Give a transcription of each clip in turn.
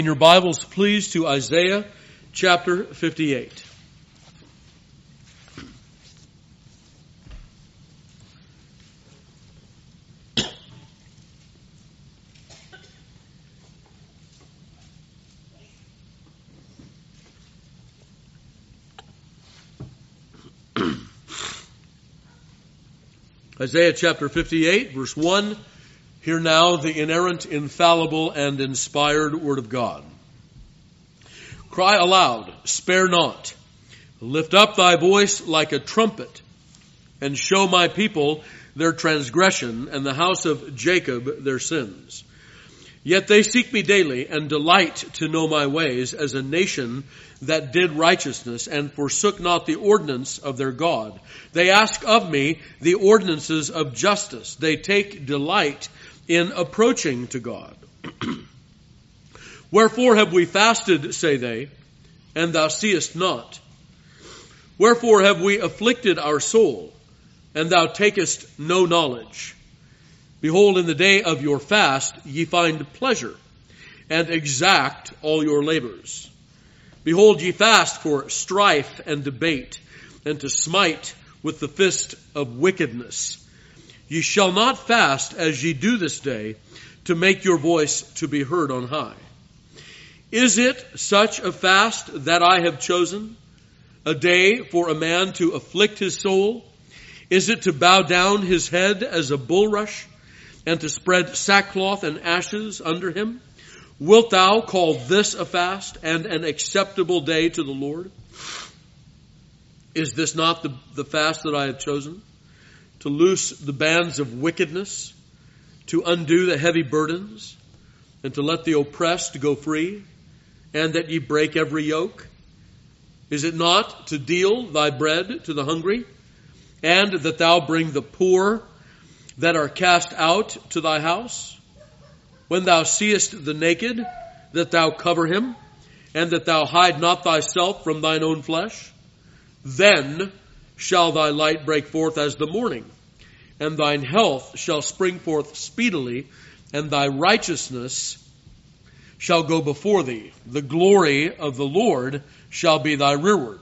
In your Bibles, please, to Isaiah chapter 58. Isaiah chapter 58, verse 1. Hear now the inerrant, infallible, and inspired word of God. Cry aloud, spare not. Lift up thy voice like a trumpet, and show my people their transgression, and the house of Jacob their sins. Yet they seek me daily, and delight to know my ways, as a nation that did righteousness, and forsook not the ordinance of their God. They ask of me the ordinances of justice. They take delight in approaching to God. Wherefore have we fasted, say they, and thou seest not? Wherefore have we afflicted our soul, and thou takest no knowledge? Behold, in the day of your fast ye find pleasure, and exact all your labors. Behold, ye fast for strife and debate, and to smite with the fist of wickedness. Ye shall not fast as ye do this day, to make your voice to be heard on high. Is it such a fast that I have chosen? A day for a man to afflict his soul? Is it to bow down his head as a bulrush, and to spread sackcloth and ashes under him? Wilt thou call this a fast and an acceptable day to the Lord? Is this not the fast that I have chosen? To loose the bands of wickedness, to undo the heavy burdens, and to let the oppressed go free, and that ye break every yoke? Is it not to deal thy bread to the hungry, and that thou bring the poor that are cast out to thy house? When thou seest the naked, that thou cover him, and that thou hide not thyself from thine own flesh? Then shall thy light break forth as the morning, and thine health shall spring forth speedily, and thy righteousness shall go before thee. The glory of the Lord shall be thy rearward.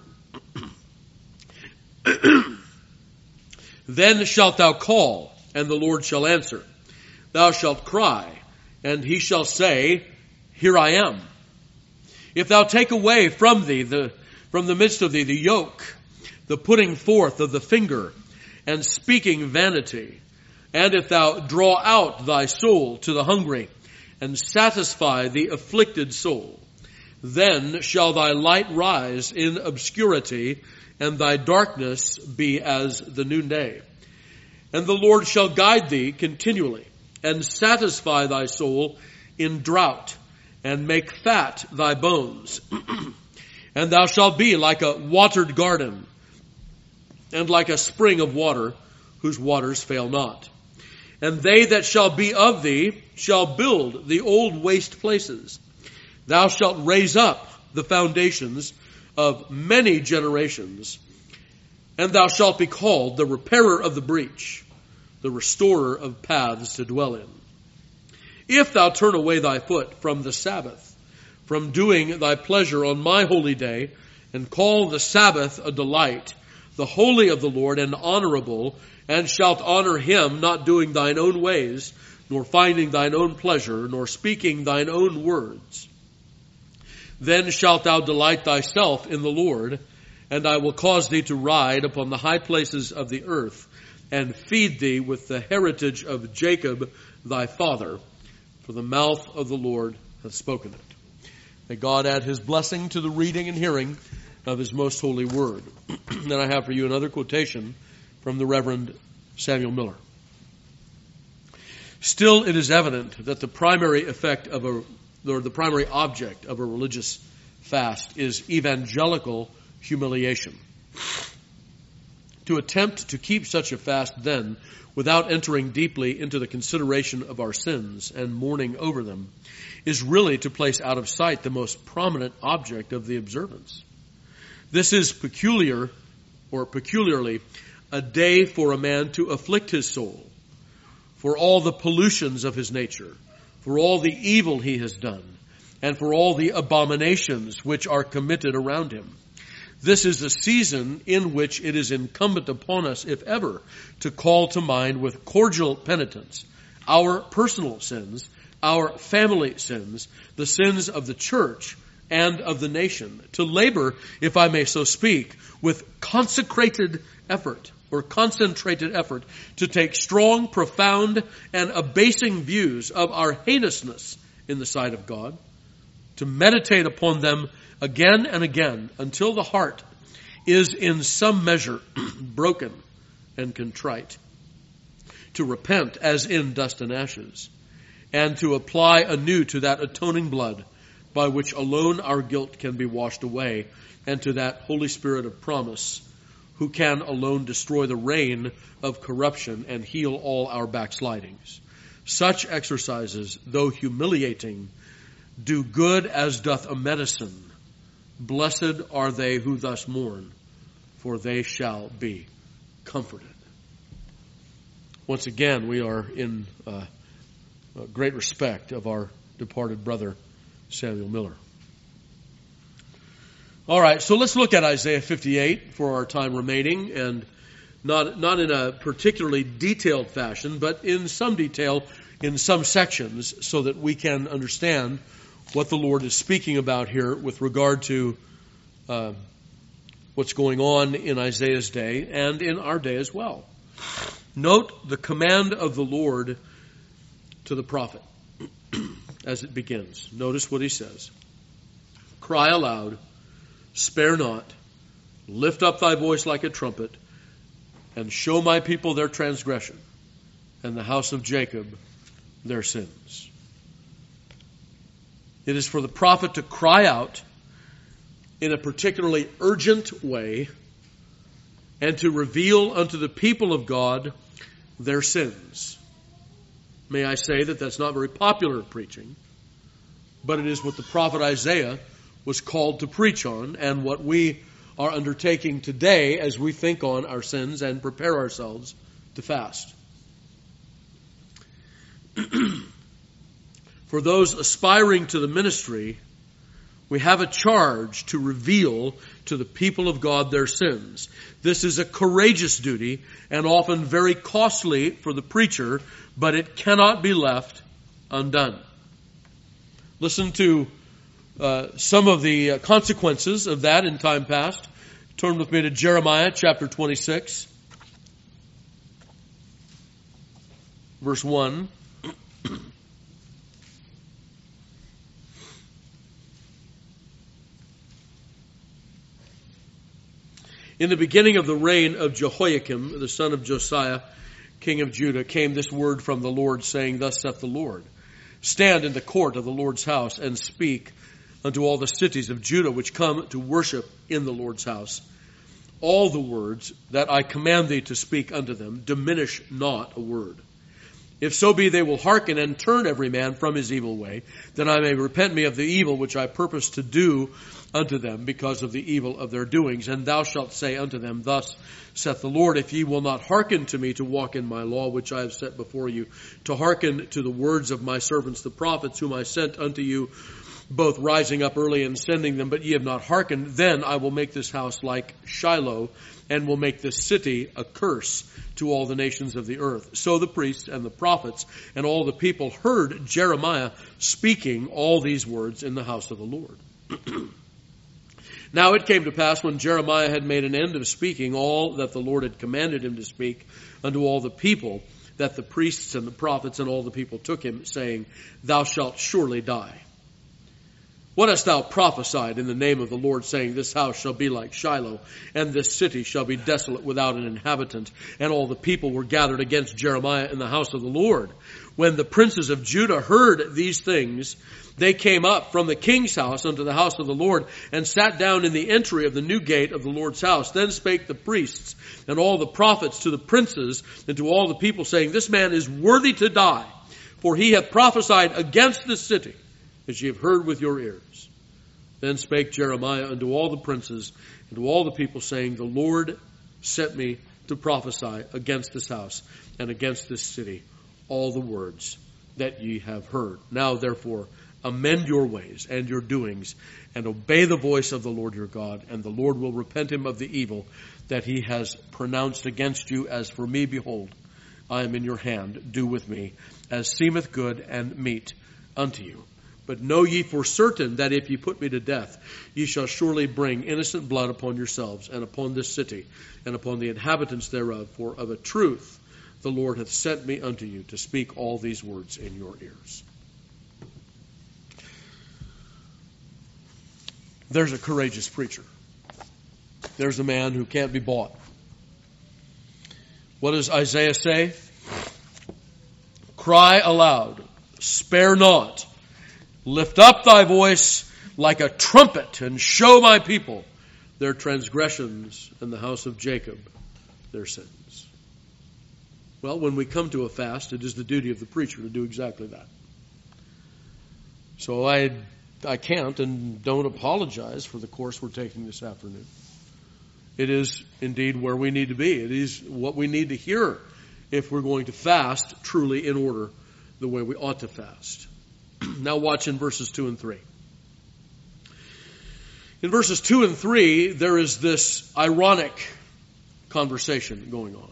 Then shalt thou call, and the Lord shall answer. Thou shalt cry, and he shall say, Here I am. If thou take away from thee from the midst of thee the yoke, the putting forth of the finger, and speaking vanity, and if thou draw out thy soul to the hungry, and satisfy the afflicted soul, then shall thy light rise in obscurity, and thy darkness be as the noonday. And the Lord shall guide thee continually, and satisfy thy soul in drought, and make fat thy bones. And thou shalt be like a watered garden, and like a spring of water, whose waters fail not. And they that shall be of thee shall build the old waste places. Thou shalt raise up the foundations of many generations, and thou shalt be called the repairer of the breach, the restorer of paths to dwell in. If thou turn away thy foot from the Sabbath, from doing thy pleasure on my holy day, and call the Sabbath a delight, the holy of the Lord, and honorable, and shalt honor him, not doing thine own ways, nor finding thine own pleasure, nor speaking thine own words. Then shalt thou delight thyself in the Lord, and I will cause thee to ride upon the high places of the earth, and feed thee with the heritage of Jacob thy father, for the mouth of the Lord hath spoken it. May God add his blessing to the reading and hearing of his most holy word. Then I have for you another quotation from the Reverend Samuel Miller. Still, it is evident that the primary object of a religious fast is evangelical humiliation. To attempt to keep such a fast, then, without entering deeply into the consideration of our sins and mourning over them, is really to place out of sight the most prominent object of the observance. This is peculiarly a day for a man to afflict his soul, for all the pollutions of his nature, for all the evil he has done, and for all the abominations which are committed around him. This is a season in which it is incumbent upon us, if ever, to call to mind with cordial penitence our personal sins, our family sins, the sins of the church and of the nation, to labor, if I may so speak, with concentrated effort to take strong, profound, and abasing views of our heinousness in the sight of God, to meditate upon them again and again until the heart is in some measure broken and contrite, to repent as in dust and ashes, and to apply anew to that atoning blood by which alone our guilt can be washed away, and to that Holy Spirit of promise, who can alone destroy the reign of corruption and heal all our backslidings. Such exercises, though humiliating, do good as doth a medicine. Blessed are they who thus mourn, for they shall be comforted. Once again, we are in great respect of our departed brother, Samuel Miller. All right, so let's look at Isaiah 58 for our time remaining, and not in a particularly detailed fashion, but in some detail in some sections, so that we can understand what the Lord is speaking about here with regard to what's going on in Isaiah's day and in our day as well. Note the command of the Lord to the prophet as it begins. Notice what he says. Cry aloud, spare not, lift up thy voice like a trumpet, and show my people their transgression, and the house of Jacob their sins. It is for the prophet to cry out in a particularly urgent way and to reveal unto the people of God their sins. May I say that that's not very popular preaching, but it is what the prophet Isaiah was called to preach on, and what we are undertaking today as we think on our sins and prepare ourselves to fast. For those aspiring to the ministry, we have a charge to reveal to the people of God their sins. This is a courageous duty and often very costly for the preacher, but it cannot be left undone. Listen to some of the consequences of that in time past. Turn with me to Jeremiah chapter 26, verse 1. In the beginning of the reign of Jehoiakim, the son of Josiah, king of Judah, came this word from the Lord, saying, Thus saith the Lord, stand in the court of the Lord's house, and speak unto all the cities of Judah which come to worship in the Lord's house. All the words that I command thee to speak unto them, diminish not a word. If so be they will hearken and turn every man from his evil way, then I may repent me of the evil which I purpose to do unto them because of the evil of their doings. And thou shalt say unto them, Thus saith the Lord, if ye will not hearken to me to walk in my law, which I have set before you, to hearken to the words of my servants the prophets, whom I sent unto you, both rising up early and sending them, but ye have not hearkened, then I will make this house like Shiloh, and will make this city a curse to all the nations of the earth. So the priests and the prophets and all the people heard Jeremiah speaking all these words in the house of the Lord. Now it came to pass, when Jeremiah had made an end of speaking all that the Lord had commanded him to speak unto all the people, that the priests and the prophets and all the people took him, saying, Thou shalt surely die. What hast thou prophesied in the name of the Lord, saying, This house shall be like Shiloh, and this city shall be desolate without an inhabitant? And all the people were gathered against Jeremiah in the house of the Lord. When the princes of Judah heard these things, they came up from the king's house unto the house of the Lord, and sat down in the entry of the new gate of the Lord's house. Then spake the priests and all the prophets to the princes and to all the people, saying, This man is worthy to die, for he hath prophesied against this city, as ye have heard with your ears. Then spake Jeremiah unto all the princes and to all the people, saying, The Lord sent me to prophesy against this house and against this city all the words that ye have heard. Now therefore Amend your ways and your doings, and obey the voice of the Lord your God, and the Lord will repent him of the evil that he has pronounced against you. As for me, behold, I am in your hand. Do with me as seemeth good and meet unto you. But know ye for certain that if ye put me to death, ye shall surely bring innocent blood upon yourselves, and upon this city, and upon the inhabitants thereof. For of a truth the Lord hath sent me unto you to speak all these words in your ears. There's a courageous preacher. There's a man who can't be bought. What does Isaiah say? Cry aloud, spare not. Lift up thy voice like a trumpet, and show my people their transgressions, and the house of Jacob their sins. Well, when we come to a fast, it is the duty of the preacher to do exactly that. So I can't and don't apologize for the course we're taking this afternoon. It is indeed where we need to be. It is what we need to hear if we're going to fast truly in order the way we ought to fast. Now watch in verses 2 and 3. In verses 2 and 3, there is this ironic conversation going on.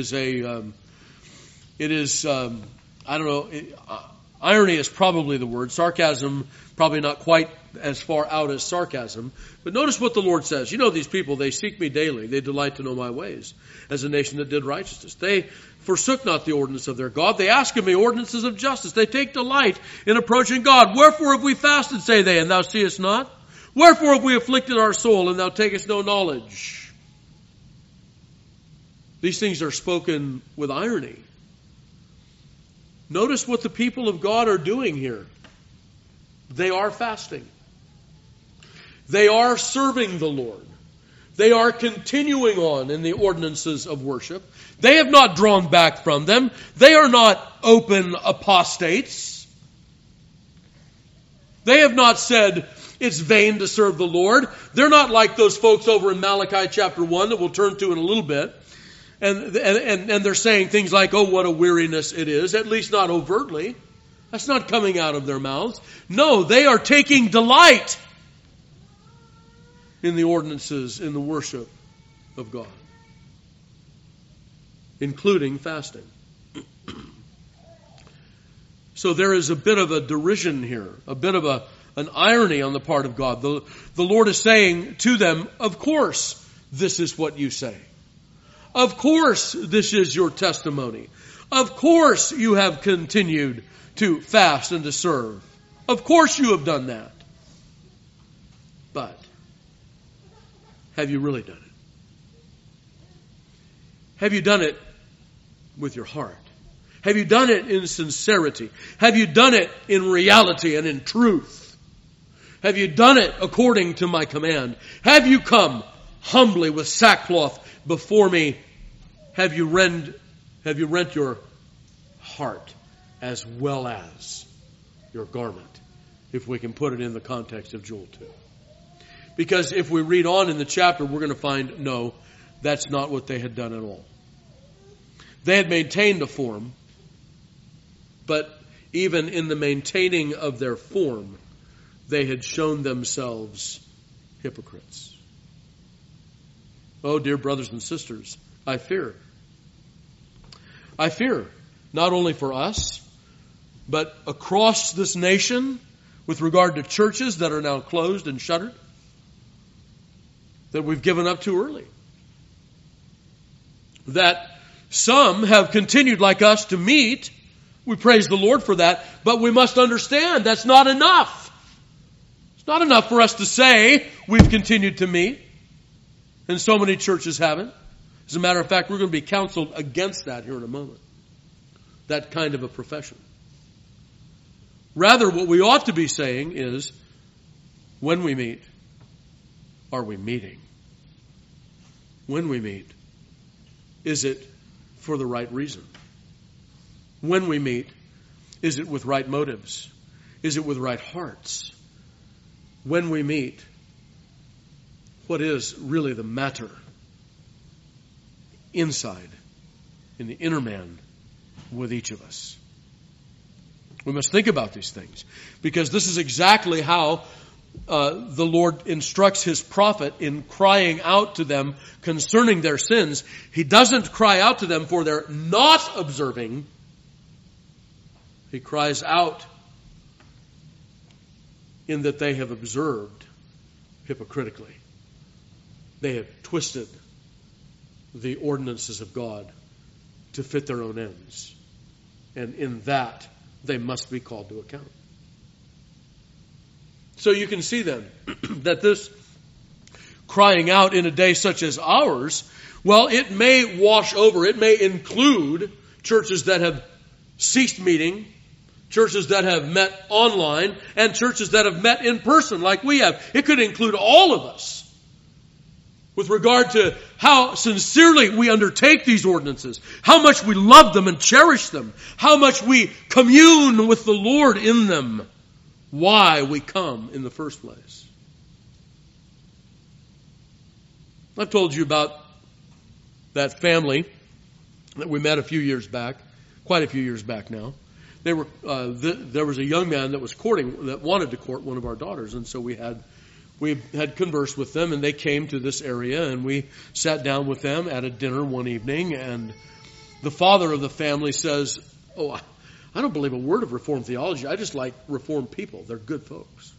Irony is probably the word. Sarcasm, probably not quite as far out as sarcasm. But notice what the Lord says. You know these people, they seek me daily. They delight to know my ways, as a nation that did righteousness. They forsook not the ordinance of their God. They ask of me ordinances of justice. They take delight in approaching God. Wherefore have we fasted, say they, and thou seest not? Wherefore have we afflicted our soul, and thou takest no knowledge? These things are spoken with irony. Notice what the people of God are doing here. They are fasting. They are serving the Lord. They are continuing on in the ordinances of worship. They have not drawn back from them. They are not open apostates. They have not said it's vain to serve the Lord. They're not like those folks over in Malachi chapter 1 that we'll turn to in a little bit. And they're saying things like, oh, what a weariness it is. At least not overtly. That's not coming out of their mouths. No, they are taking delight in the ordinances, in the worship of God, including fasting. So there is a bit of a derision here, a bit of an irony on the part of God. The Lord is saying to them, of course, this is what you say. Of course, this is your testimony. Of course, you have continued to fast and to serve. Of course, you have done that. But have you really done it? Have you done it with your heart? Have you done it in sincerity? Have you done it in reality and in truth? Have you done it according to my command? Have you come humbly with sackcloth before me? Have you rent your heart as well as your garment, if we can put it in the context of Joel 2? Because if we read on in the chapter, we're going to find, no, that's not what they had done at all. They had maintained a form, but even in the maintaining of their form, they had shown themselves hypocrites. Oh, dear brothers and sisters, I fear not only for us, but across this nation with regard to churches that are now closed and shuttered, that we've given up too early. That some have continued like us to meet. We praise the Lord for that, but we must understand that's not enough. It's not enough for us to say we've continued to meet, and so many churches haven't. As a matter of fact, we're going to be counseled against that here in a moment. That kind of a profession. Rather, what we ought to be saying is, when we meet, are we meeting? When we meet, is it for the right reason? When we meet, is it with right motives? Is it with right hearts? When we meet, what is really the matter inside, in the inner man, with each of us? We must think about these things, because this is exactly how the Lord instructs His prophet in crying out to them concerning their sins. He doesn't cry out to them for their not observing. He cries out in that they have observed hypocritically. They have twisted the ordinances of God to fit their own ends. And in that, they must be called to account. So you can see then that this crying out in a day such as ours, well, it may wash over, it may include churches that have ceased meeting, churches that have met online, and churches that have met in person like we have. It could include all of us with regard to how sincerely we undertake these ordinances, how much we love them and cherish them, how much we commune with the Lord in them, why we come in the first place. I've told you about that family that we met a few years back, quite a few years back now. There was a young man that wanted to court one of our daughters, and so we had conversed with them, and they came to this area, and we sat down with them at a dinner one evening, and the father of the family says, "Oh, I don't believe a word of Reformed theology. I just like Reformed people. They're good folks."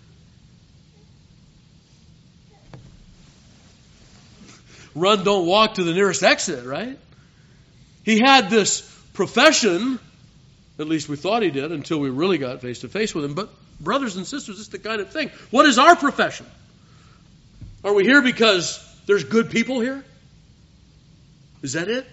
Run, don't walk to the nearest exit, right? He had this profession, at least we thought he did until we really got face to face with him. But brothers and sisters, it's the kind of thing. What is our profession? Are we here because there's good people here? Is that it?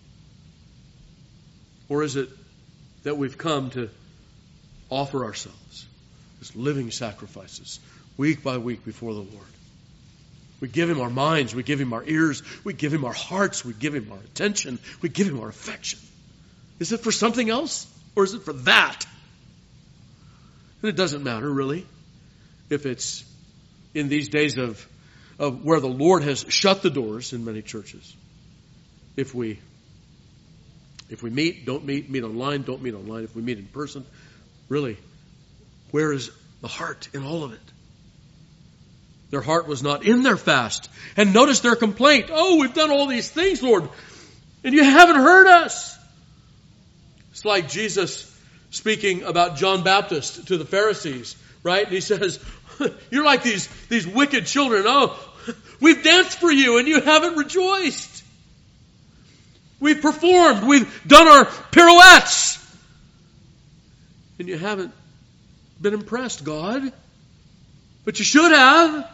Or is it that we've come to offer ourselves as living sacrifices week by week before the Lord? We give Him our minds, we give Him our ears, we give Him our hearts, we give Him our attention, we give Him our affection. Is it for something else, or is it for that? And it doesn't matter, really, if it's in these days of where the Lord has shut the doors in many churches. If we meet, don't meet online, don't meet online. If we meet in person, really, where is the heart in all of it? Their heart was not in their fast. And notice their complaint. "Oh, we've done all these things, Lord, and you haven't heard us." It's like Jesus speaking about John Baptist to the Pharisees, right? And He says, "You're like these wicked children. Oh, we've danced for you and you haven't rejoiced. We've performed. We've done our pirouettes. And you haven't been impressed, God. But you should have."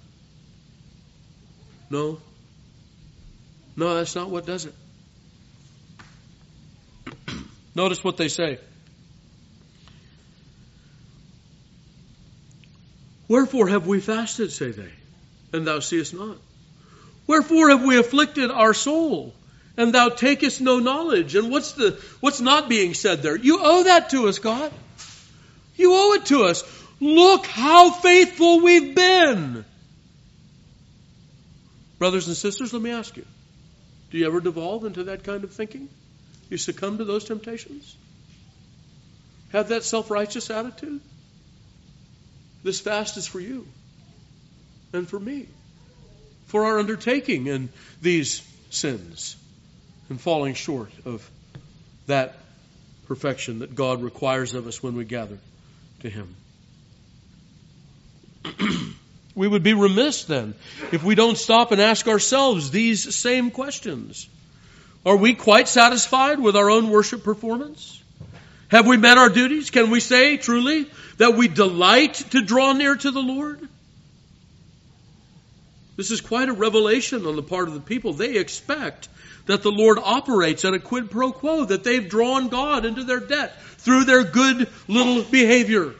No, that's not what does it. Notice what they say. "Wherefore have we fasted," say they, "and thou seest not? Wherefore have we afflicted our soul, and thou takest no knowledge?" And what's not being said there? You owe that to us, God. You owe it to us. Look how faithful we've been. Brothers and sisters, let me ask you, do you ever devolve into that kind of thinking? You succumb to those temptations? Have that self-righteous attitude? This fast is for you and for me, for our undertaking in these sins and falling short of that perfection that God requires of us when we gather to Him. We would be remiss then if we don't stop and ask ourselves these same questions. Are we quite satisfied with our own worship performance? Have we met our duties? Can we say truly that we delight to draw near to the Lord? This is quite a revelation on the part of the people. They expect that the Lord operates at a quid pro quo, that they've drawn God into their debt through their good little behavior.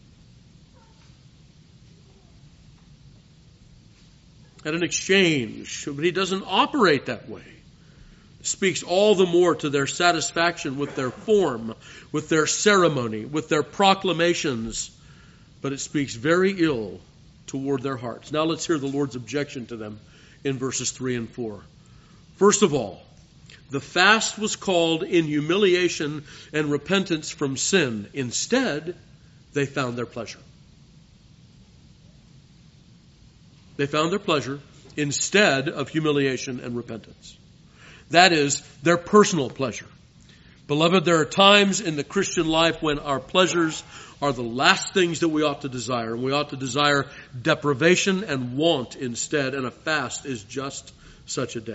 At an exchange, but He doesn't operate that way. It speaks all the more to their satisfaction with their form, with their ceremony, with their proclamations, but it speaks very ill toward their hearts. Now let's hear the Lord's objection to them in verses 3 and 4. First of all, The fast was called in humiliation and repentance from sin. Instead, they found their pleasure. They found their pleasure instead of humiliation and repentance. That is, their personal pleasure. Beloved, there are times in the Christian life when our pleasures are the last things that we ought to desire. And we ought to desire deprivation and want instead, and a fast is just such a day.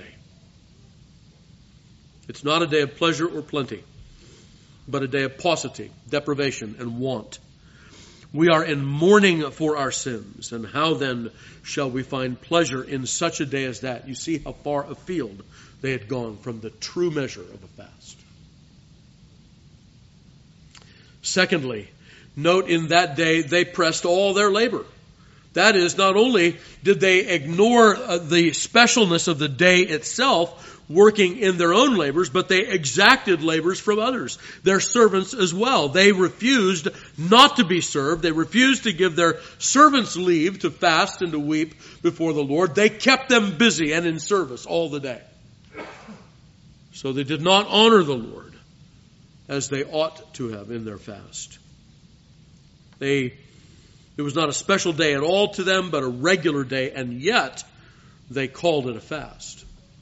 It's not a day of pleasure or plenty, but a day of paucity, deprivation, and want. We are in mourning for our sins, and how then shall we find pleasure in such a day as that? You see how far afield they had gone from the true measure of a fast. Secondly, note in that day they pressed all their labor. That is, not only did they ignore the specialness of the day itself, working in their own labors, but they exacted labors from others, their servants as well. They refused not to be served. They refused to give their servants leave to fast and to weep before the Lord. They kept them busy and in service all the day. So they did not honor the Lord as they ought to have in their fast. It was not a special day at all to them, but a regular day, and yet they called it a fast.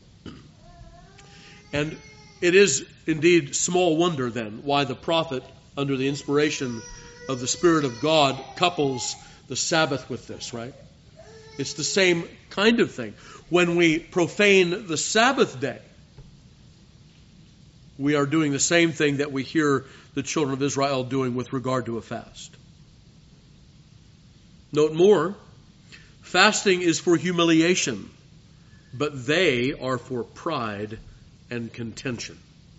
And it is indeed small wonder then why the prophet, under the inspiration of the Spirit of God, couples the Sabbath with this, right? It's the same kind of thing. When we profane the Sabbath day, we are doing the same thing that we hear the children of Israel doing with regard to a fast. Note more, fasting is for humiliation, but they are for pride and contention.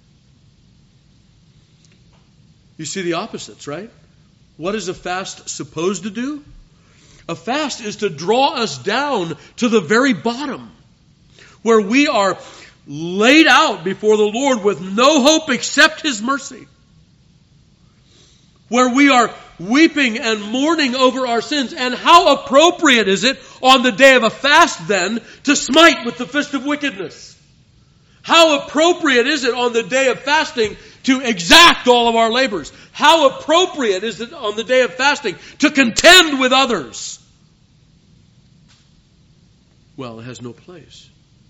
You see the opposites, right? What is a fast supposed to do? A fast is to draw us down to the very bottom, where we are laid out before the Lord with no hope except His mercy. Where we are weeping and mourning over our sins. And how appropriate is it on the day of a fast then to smite with the fist of wickedness? How appropriate is it on the day of fasting to exact all of our labors? How appropriate is it on the day of fasting to contend with others? Well, it has no place.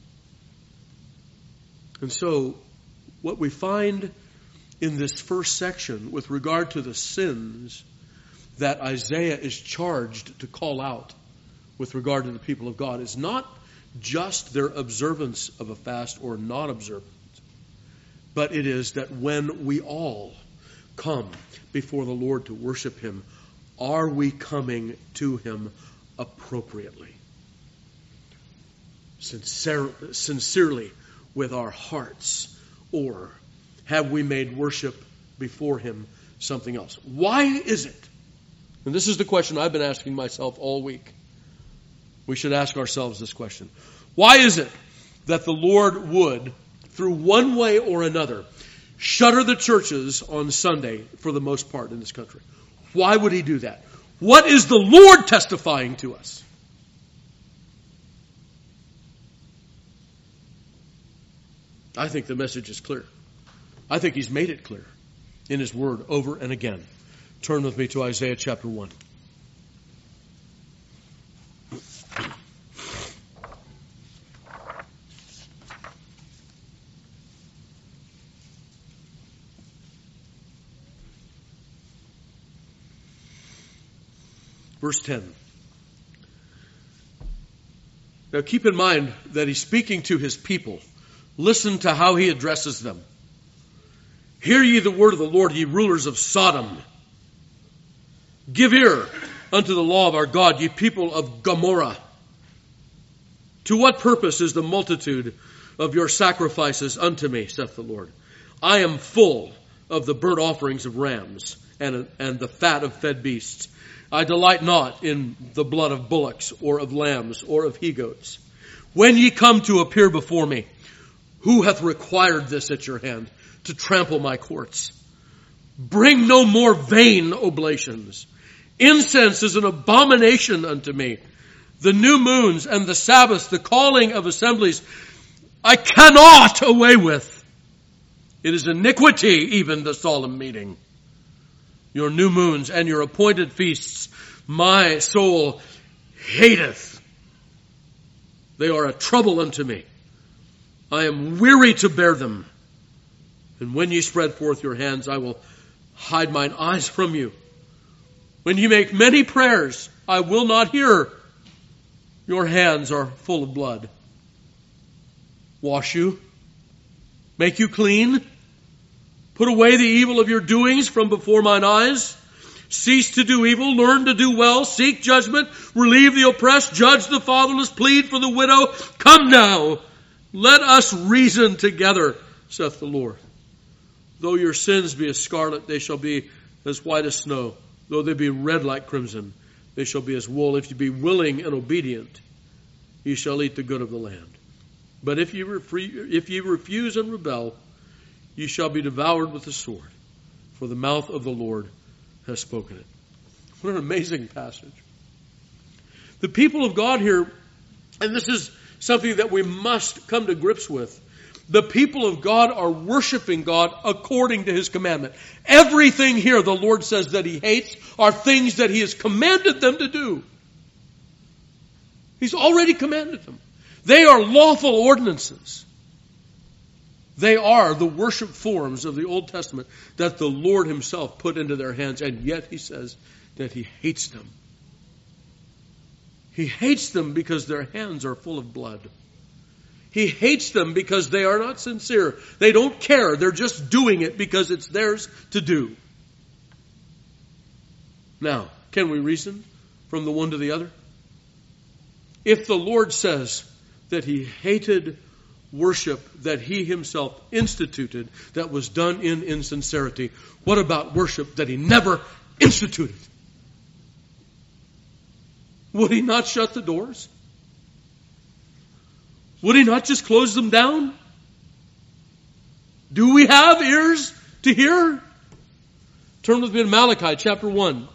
And so, what we find in this first section with regard to the sins that Isaiah is charged to call out with regard to the people of God is not just their observance of a fast or not observance, but it is that when we all come before the Lord to worship Him, are we coming to Him appropriately? Sincerely with our hearts, or have we made worship before Him something else? Why is it? And this is the question I've been asking myself all week. We should ask ourselves this question. Why is it that the Lord would, through one way or another, shutter the churches on Sunday for the most part in this country? Why would He do that? What is the Lord testifying to us? I think the message is clear. I think He's made it clear in His Word over and again. Turn with me to Isaiah chapter 1. Verse 10. Now keep in mind that He's speaking to His people. Listen to how He addresses them. Hear ye the word of the Lord, ye rulers of Sodom. Give ear unto the law of our God, ye people of Gomorrah. To what purpose is the multitude of your sacrifices unto me, saith the Lord? I am full of the burnt offerings of rams and the fat of fed beasts. I delight not in the blood of bullocks or of lambs or of he-goats. When ye come to appear before me, who hath required this at your hand to trample my courts? Bring no more vain oblations. Incense is an abomination unto me. The new moons and the Sabbaths, the calling of assemblies, I cannot away with. It is iniquity, even the solemn meeting. Your new moons and your appointed feasts, my soul hateth. They are a trouble unto me. I am weary to bear them. And when ye spread forth your hands, I will hide mine eyes from you. When ye make many prayers, I will not hear. Your hands are full of blood. Wash you, make you clean, put away the evil of your doings from before mine eyes. Cease to do evil, learn to do well, seek judgment, relieve the oppressed, judge the fatherless, plead for the widow. Come now, let us reason together, saith the Lord. Though your sins be as scarlet, they shall be as white as snow. Though they be red like crimson, they shall be as wool. If you be willing and obedient, ye shall eat the good of the land. But if ye refuse and rebel, ye shall be devoured with the sword, for the mouth of the Lord has spoken it. What an amazing passage. The people of God here, and this is something that we must come to grips with, the people of God are worshiping God according to His commandment. Everything here the Lord says that He hates are things that He has commanded them to do. He's already commanded them. They are lawful ordinances. They are the worship forms of the Old Testament that the Lord Himself put into their hands, and yet He says that He hates them. He hates them because their hands are full of blood. He hates them because they are not sincere. They don't care. They're just doing it because it's theirs to do. Now, can we reason from the one to the other? If the Lord says that He hated worship that He Himself instituted that was done in insincerity, what about worship that He never instituted? Would He not shut the doors? Would He not just close them down? Do we have ears to hear? Turn with me to Malachi chapter 1.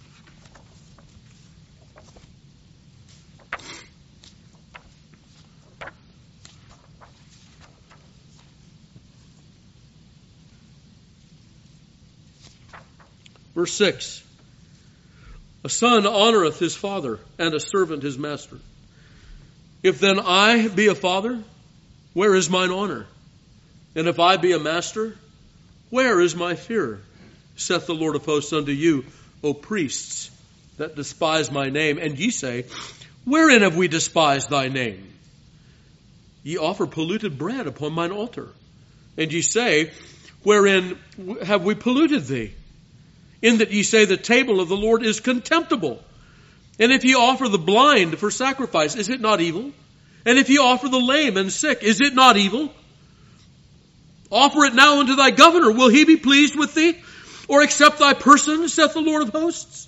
Verse 6. A son honoreth his father, and a servant his master. If then I be a father, where is mine honor? And if I be a master, where is my fear? Saith the Lord of hosts unto you, O priests, that despise my name. And ye say, wherein have we despised thy name? Ye offer polluted bread upon mine altar. And ye say, wherein have we polluted thee? In that ye say the table of the Lord is contemptible. And if ye offer the blind for sacrifice, is it not evil? And if ye offer the lame and sick, is it not evil? Offer it now unto thy governor. Will he be pleased with thee? Or accept thy person, saith the Lord of hosts?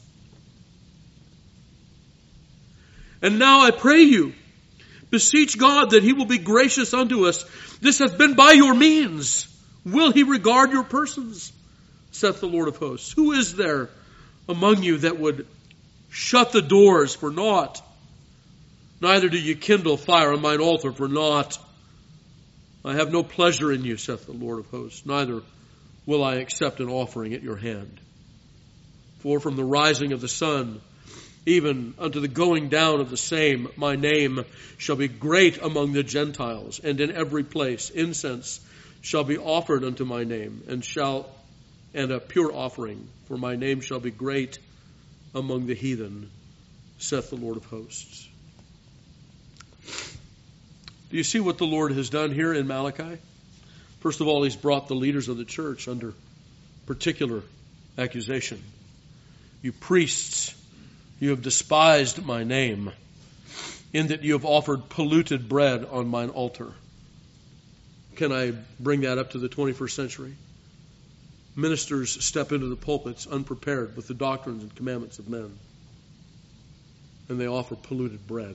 And now I pray you, beseech God that He will be gracious unto us. This hath been by your means. Will He regard your persons? Saith the Lord of hosts. Who is there among you that would shut the doors for naught? Neither do ye kindle fire on mine altar for naught. I have no pleasure in you, saith the Lord of hosts. Neither will I accept an offering at your hand. For from the rising of the sun, even unto the going down of the same, my name shall be great among the Gentiles, and in every place incense shall be offered unto my name, and a pure offering, for my name shall be great among the heathen, saith the Lord of hosts. Do you see what the Lord has done here in Malachi? First of all, He's brought the leaders of the church under particular accusation. You priests, you have despised my name, in that you have offered polluted bread on mine altar. Can I bring that up to the 21st century? Ministers step into the pulpits unprepared with the doctrines and commandments of men, and they offer polluted bread.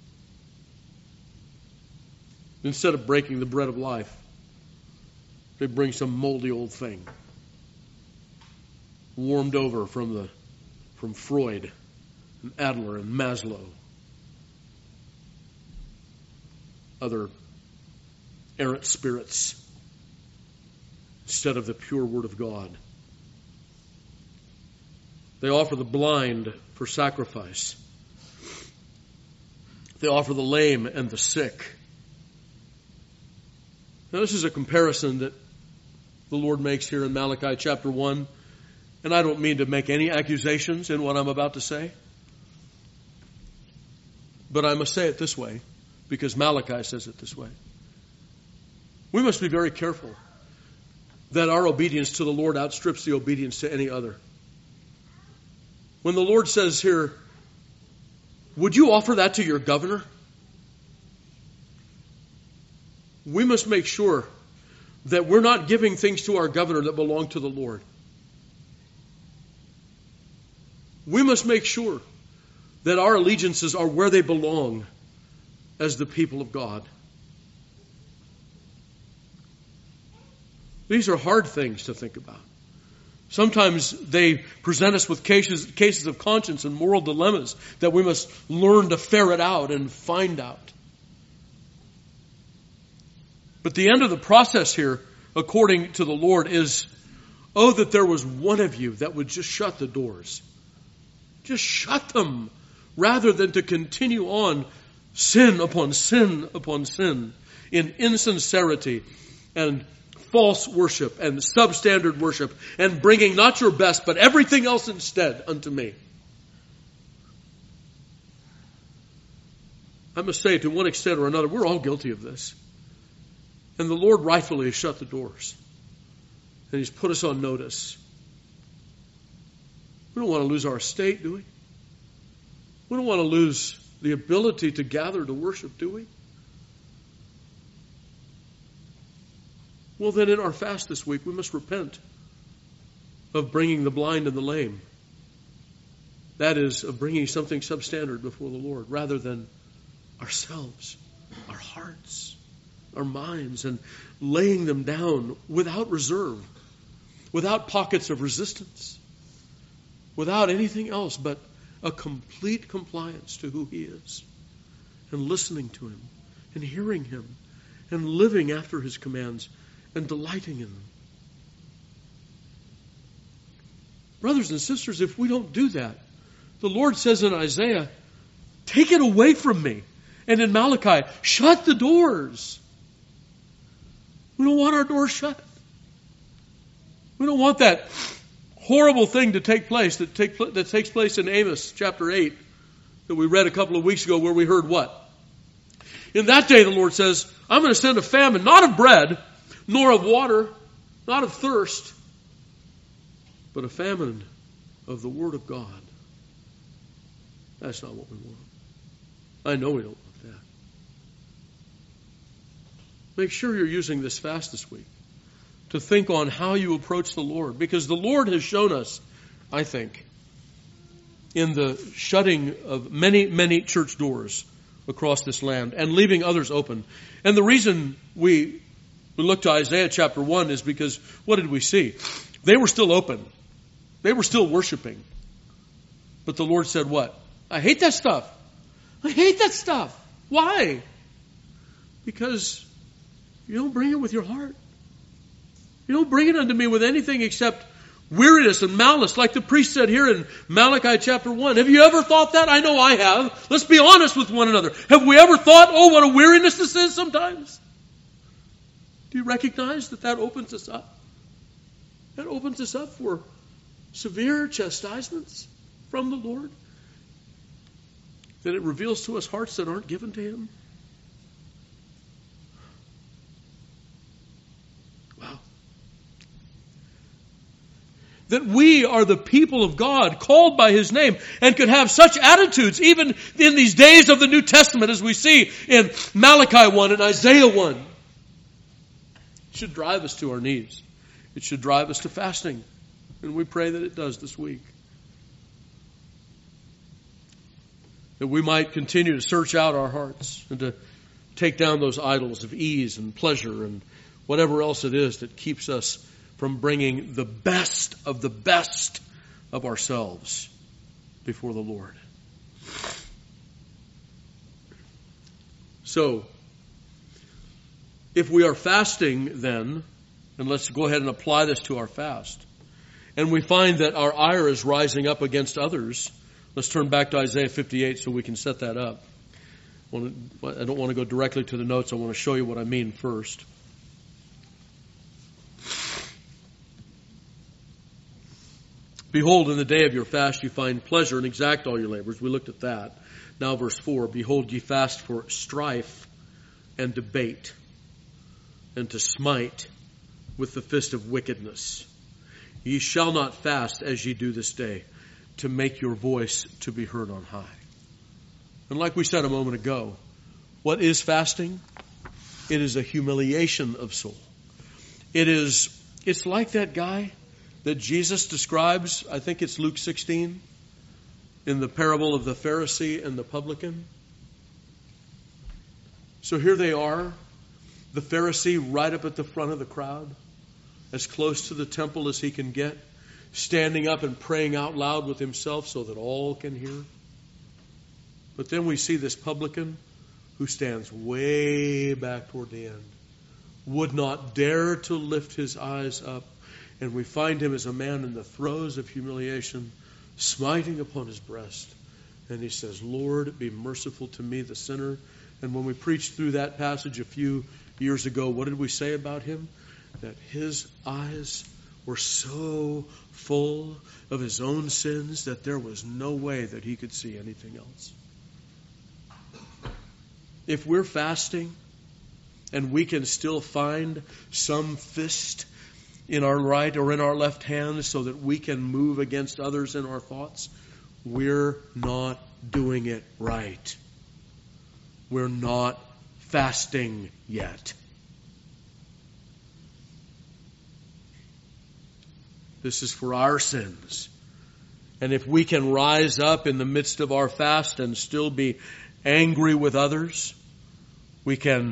Instead of breaking the bread of life, they bring some moldy old thing, warmed over from Freud and Adler and Maslow, other errant spirits. instead of the pure Word of God. They offer the blind for sacrifice. They offer the lame and the sick. Now, this is a comparison that the Lord makes here in Malachi chapter 1. And I don't mean to make any accusations in what I'm about to say. But I must say it this way, because Malachi says it this way. We must be very careful that our obedience to the Lord outstrips the obedience to any other. When the Lord says here, would you offer that to your governor? We must make sure that we're not giving things to our governor that belong to the Lord. We must make sure that our allegiances are where they belong as the people of God. These are hard things to think about. Sometimes they present us with cases of conscience and moral dilemmas that we must learn to ferret out and find out. But the end of the process here, according to the Lord, is, oh, that there was one of you that would just shut the doors. Just shut them, rather than to continue on sin upon sin upon sin in insincerity and false worship and substandard worship and bringing not your best but everything else instead unto me. I must say, to one extent or another, we're all guilty of this. And the Lord rightfully has shut the doors. And He's put us on notice. We don't want to lose our estate, do we? We don't want to lose the ability to gather to worship, do we? Well, then in our fast this week, we must repent of bringing the blind and the lame. That is, of bringing something substandard before the Lord, rather than ourselves, our hearts, our minds, and laying them down without reserve, without pockets of resistance, without anything else but a complete compliance to who He is, and listening to Him, and hearing Him, and living after His commands, and delighting in them. Brothers and sisters, if we don't do that, the Lord says in Isaiah, take it away from me. And in Malachi, shut the doors. We don't want our doors shut. We don't want that horrible thing to take place that takes place in Amos chapter 8 that we read a couple of weeks ago, where we heard what? In that day, the Lord says, I'm going to send a famine, not of bread, nor of water, not of thirst, but a famine of the Word of God. That's not what we want. I know we don't want that. Make sure you're using this fast this week to think on how you approach the Lord. Because the Lord has shown us, I think, in the shutting of many, many church doors across this land and leaving others open. And the reason we look to Isaiah chapter 1 is because what did we see? They were still open. They were still worshiping. But the Lord said what? I hate that stuff. I hate that stuff. Why? Because you don't bring it with your heart. You don't bring it unto me with anything except weariness and malice, like the priest said here in Malachi chapter 1. Have you ever thought that? I know I have. Let's be honest with one another. Have we ever thought, oh, what a weariness this is sometimes? Do you recognize that opens us up? That opens us up for severe chastisements from the Lord. That it reveals to us hearts that aren't given to Him. Wow. That we are the people of God, called by His name, and could have such attitudes even in these days of the New Testament as we see in Malachi 1 and Isaiah 1. It should drive us to our knees. It should drive us to fasting. And we pray that it does this week. That we might continue to search out our hearts and to take down those idols of ease and pleasure and whatever else it is that keeps us from bringing the best of ourselves before the Lord. So, if we are fasting then, And let's go ahead and apply this to our fast. And we find that our ire is rising up against others. Let's turn back to Isaiah 58 so we can set that up. I don't want to go directly to the notes. I want to show you what I mean first. Behold, in the day of your fast you find pleasure, and exact all your labors. We looked at that. Now verse 4, behold, ye fast for strife and debate, and to smite with the fist of wickedness. Ye shall not fast as ye do this day, to make your voice to be heard on high. And like we said a moment ago, what is fasting? It is a humiliation of soul. It's like that guy that Jesus describes, I think it's Luke 16, in the parable of the Pharisee and the publican. So here they are, the Pharisee right up at the front of the crowd, as close to the temple as he can get, standing up and praying out loud with himself so that all can hear. But then we see this publican who stands way back toward the end, would not dare to lift his eyes up, and we find him as a man in the throes of humiliation, smiting upon his breast. And he says, Lord, be merciful to me, the sinner. And when we preached through that passage a few years ago, what did we say about him? That his eyes were so full of his own sins that there was no way that he could see anything else. If we're fasting and we can still find some fist in our right or in our left hand so that we can move against others in our thoughts, we're not doing it right. We're not fasting yet. This is for our sins. And if we can rise up in the midst of our fast and still be angry with others, we can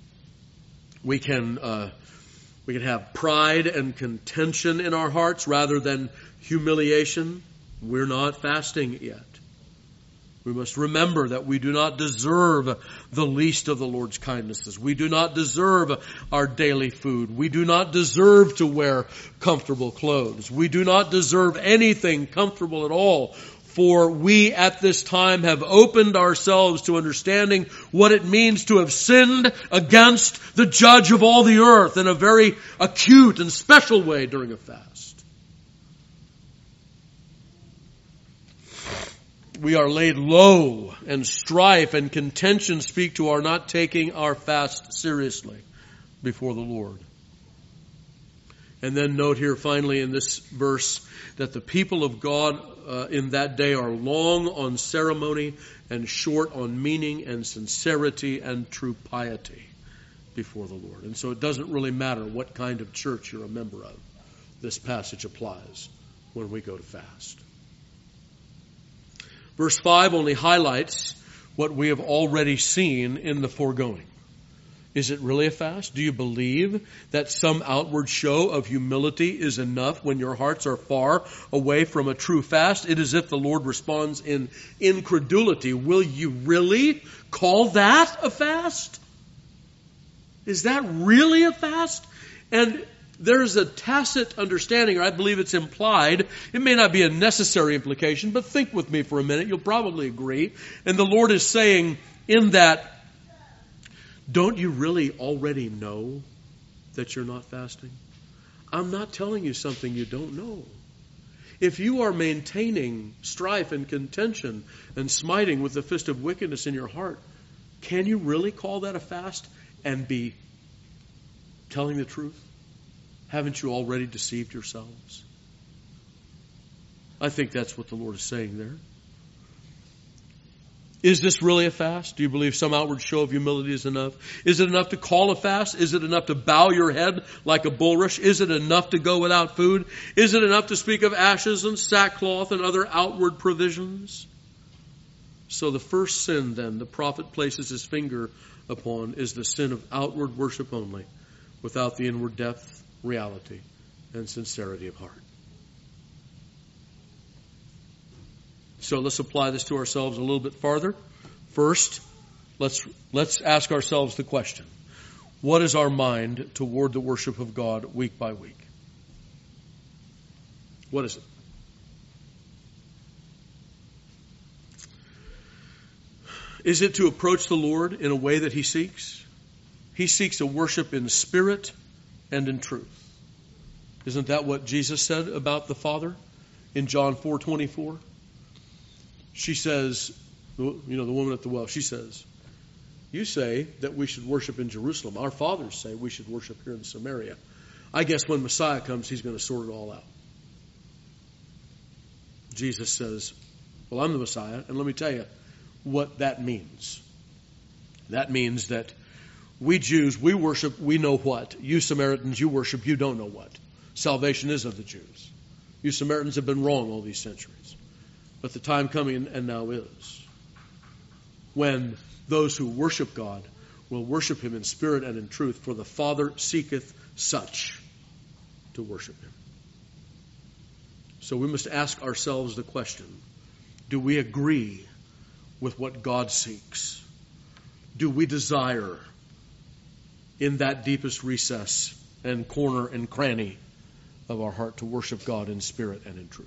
have pride and contention in our hearts rather than humiliation. We're not fasting yet. We must remember that we do not deserve the least of the Lord's kindnesses. We do not deserve our daily food. We do not deserve to wear comfortable clothes. We do not deserve anything comfortable at all. For we at this time have opened ourselves to understanding what it means to have sinned against the judge of all the earth in a very acute and special way during a fast. We are laid low, and strife and contention speak to our not taking our fast seriously before the Lord. And then note here finally in this verse that the people of God in that day are long on ceremony and short on meaning and sincerity and true piety before the Lord. And so it doesn't really matter what kind of church you're a member of. This passage applies when we go to fast. Verse 5 only highlights what we have already seen in the foregoing. Is it really a fast? Do you believe that some outward show of humility is enough when your hearts are far away from a true fast? It is as if the Lord responds in incredulity. Will you really call that a fast? Is that really a fast? And there's a tacit understanding, or I believe it's implied. It may not be a necessary implication, but think with me for a minute. You'll probably agree. And the Lord is saying in that, don't you really already know that you're not fasting? I'm not telling you something you don't know. If you are maintaining strife and contention and smiting with the fist of wickedness in your heart, can you really call that a fast and be telling the truth? Haven't you already deceived yourselves? I think that's what the Lord is saying there. Is this really a fast? Do you believe some outward show of humility is enough? Is it enough to call a fast? Is it enough to bow your head like a bulrush? Is it enough to go without food? Is it enough to speak of ashes and sackcloth and other outward provisions? So the first sin then the prophet places his finger upon is the sin of outward worship only, without the inward depth, reality, and sincerity of heart. So let's apply this to ourselves a little bit farther. First, let's ask ourselves the question, What is our mind toward the worship of God week by week? What is it? Is it to approach the Lord in a way that He seeks? He seeks a worship in spirit and in truth. Isn't that what Jesus said about the Father in John 4:24? She says, the woman at the well, she says, you say that we should worship in Jerusalem. Our fathers say we should worship here in Samaria. I guess when Messiah comes, He's going to sort it all out. Jesus says, well, I'm the Messiah, and let me tell you what that means. That means that we Jews, we worship, we know what. You Samaritans, you worship, you don't know what. Salvation is of the Jews. You Samaritans have been wrong all these centuries. But the time coming, and now is, when those who worship God will worship Him in spirit and in truth, for the Father seeketh such to worship Him. So we must ask ourselves the question, do we agree with what God seeks? Do we desire in that deepest recess and corner and cranny of our heart to worship God in spirit and in truth?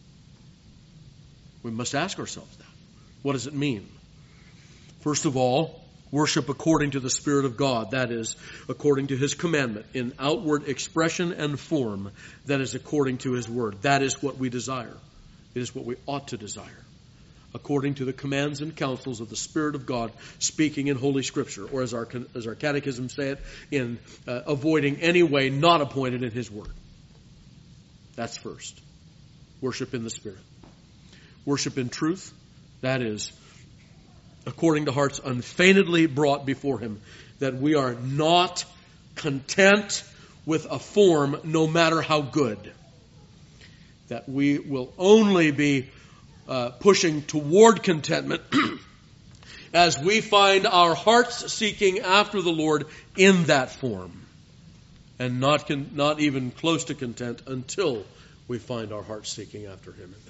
We must ask ourselves that. What does it mean? First of all, worship according to the Spirit of God, that is, according to His commandment, in outward expression and form, that is according to His word. That is what we desire. It is what we ought to desire, according to the commands and counsels of the Spirit of God speaking in Holy Scripture, or as our catechism say it, in avoiding any way not appointed in His word. That's first. Worship in the Spirit. Worship in truth, that is, according to hearts unfeignedly brought before Him, that we are not content with a form no matter how good. That we will only be pushing toward contentment as we find our hearts seeking after the Lord in that form, and not even close to content until we find our hearts seeking after Him in that.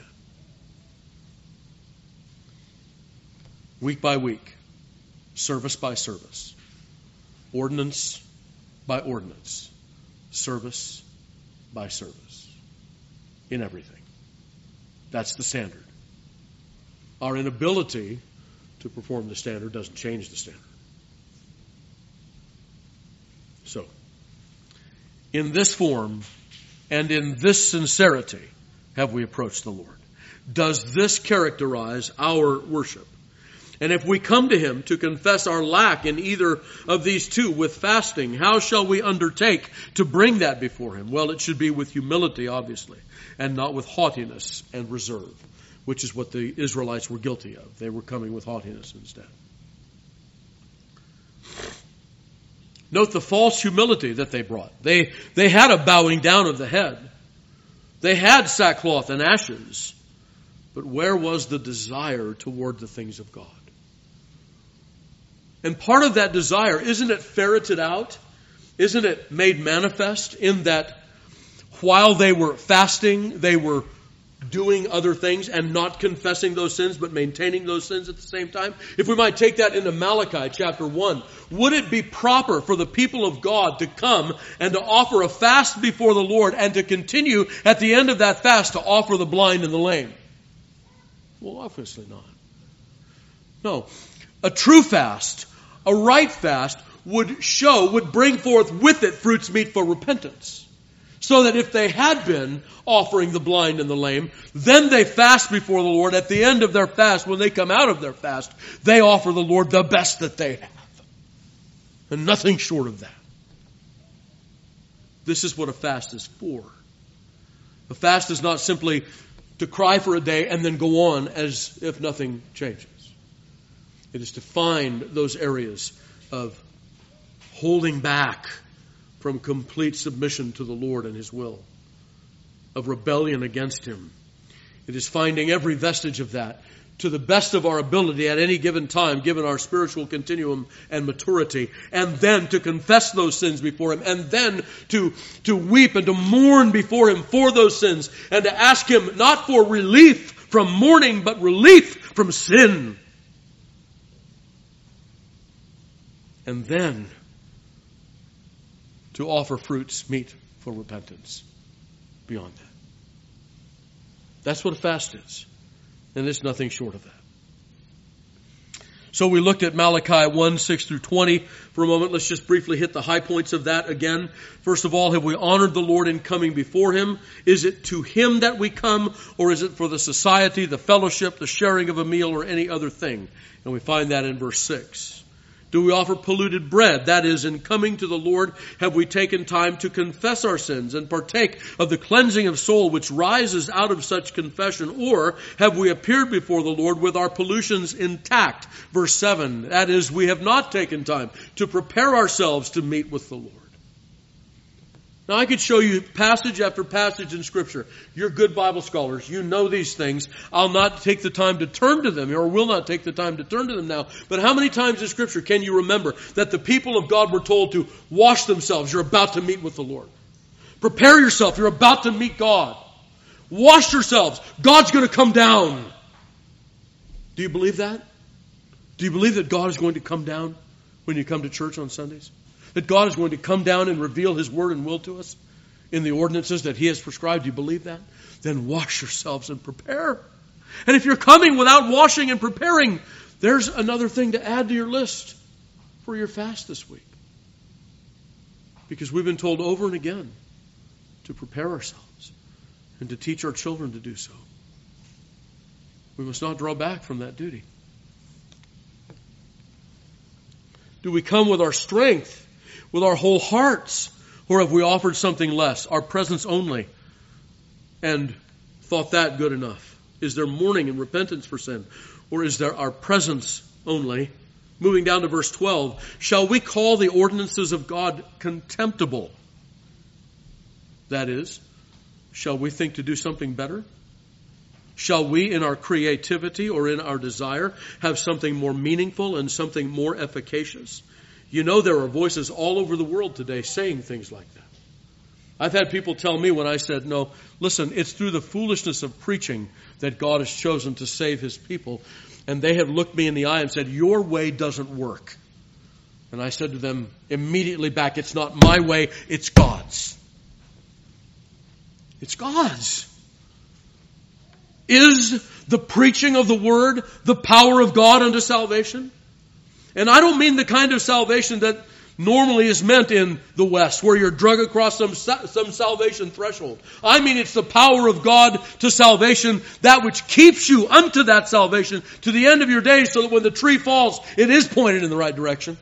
Week by week, service by service, ordinance by ordinance, service by service, in everything. That's the standard. Our inability to perform the standard doesn't change the standard. So, in this form and in this sincerity have we approached the Lord. Does this characterize our worship? And if we come to Him to confess our lack in either of these two with fasting, how shall we undertake to bring that before Him? Well, it should be with humility, obviously, and not with haughtiness and reserve, which is what the Israelites were guilty of. They were coming with haughtiness instead. Note the false humility that they brought. They had a bowing down of the head. They had sackcloth and ashes. But where was the desire toward the things of God? And part of that desire, isn't it ferreted out? Isn't it made manifest in that while they were fasting, they were doing other things and not confessing those sins, but maintaining those sins at the same time? If we might take that into Malachi chapter 1, would it be proper for the people of God to come and to offer a fast before the Lord and to continue at the end of that fast to offer the blind and the lame? Well, obviously not. No. A true fast, a right fast, would bring forth with it fruits meet for repentance. So that if they had been offering the blind and the lame, then they fast before the Lord. At the end of their fast, when they come out of their fast, they offer the Lord the best that they have. And nothing short of that. This is what a fast is for. A fast is not simply to cry for a day and then go on as if nothing changes. It is to find those areas of holding back from complete submission to the Lord and His will, of rebellion against Him. It is finding every vestige of that to the best of our ability at any given time, given our spiritual continuum and maturity, and then to confess those sins before Him, and then to weep and to mourn before Him for those sins, and to ask Him not for relief from mourning, but relief from sin. And then to offer fruits meet for repentance beyond that. That's what a fast is. And it's nothing short of that. So we looked at Malachi 1, 6 through 20 for a moment. Let's just briefly hit the high points of that again. First of all, have we honored the Lord in coming before Him? Is it to Him that we come, or is it for the society, the fellowship, the sharing of a meal, or any other thing? And we find that in verse 6. Do we offer polluted bread? That is, in coming to the Lord, have we taken time to confess our sins and partake of the cleansing of soul which rises out of such confession? Or have we appeared before the Lord with our pollutions intact? Verse 7, that is, we have not taken time to prepare ourselves to meet with the Lord. Now I could show you passage after passage in Scripture. You're good Bible scholars. You know these things. I'll not take the time to turn to them, or will not take the time to turn to them now. But how many times in Scripture can you remember that the people of God were told to wash themselves? You're about to meet with the Lord. Prepare yourself. You're about to meet God. Wash yourselves. God's going to come down. Do you believe that? Do you believe that God is going to come down when you come to church on Sundays? That God is going to come down and reveal His word and will to us in the ordinances that He has prescribed? Do you believe that? Then wash yourselves and prepare. And if you're coming without washing and preparing, there's another thing to add to your list for your fast this week. Because we've been told over and again to prepare ourselves and to teach our children to do so. We must not draw back from that duty. Do we come with our strength, with our whole hearts? Or have we offered something less, our presence only, and thought that good enough? Is there mourning and repentance for sin? Or is there our presence only? Moving down to verse 12, shall we call the ordinances of God contemptible? That is, shall we think to do something better? Shall we, in our creativity or in our desire, have something more meaningful and something more efficacious? You know, there are voices all over the world today saying things like that. I've had people tell me when I said, no, listen, it's through the foolishness of preaching that God has chosen to save His people. And they have looked me in the eye and said, your way doesn't work. And I said to them immediately back, it's not my way, it's God's. It's God's. Is the preaching of the Word the power of God unto salvation? And I don't mean the kind of salvation that normally is meant in the West, where you're drug across some salvation threshold. I mean it's the power of God to salvation, that which keeps you unto that salvation to the end of your days, so that when the tree falls, it is pointed in the right direction.